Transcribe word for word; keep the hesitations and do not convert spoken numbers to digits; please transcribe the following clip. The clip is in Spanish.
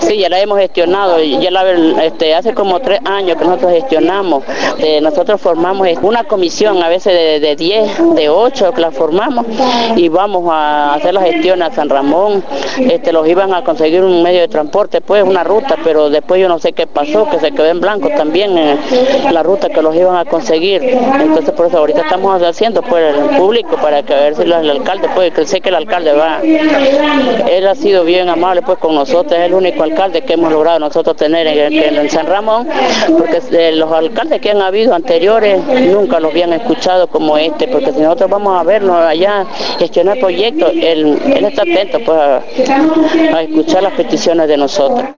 Sí, ya la hemos gestionado, ya la, este, hace como tres años que nosotros gestionamos. Eh, nosotros formamos una comisión, a veces de, de diez, de ocho que la formamos, y vamos a hacer la gestión a San Ramón. Este, los iban a conseguir un medio de transporte, pues una ruta, pero después yo no sé qué pasó, que se quedó en blanco también eh, la ruta que los iban a conseguir. Entonces por eso ahorita estamos haciendo pues el público para que a ver si el alcalde, pues que sé que el alcalde va, él ha sido bien amable pues con nosotros, es el único alcalde que hemos logrado nosotros tener en, en, en San Ramón, porque eh, los alcaldes que han habido anteriores nunca los habían escuchado como este, porque si nosotros vamos a vernos allá, gestionar proyectos, él, él está atento pues a, a escuchar las peticiones de nosotros.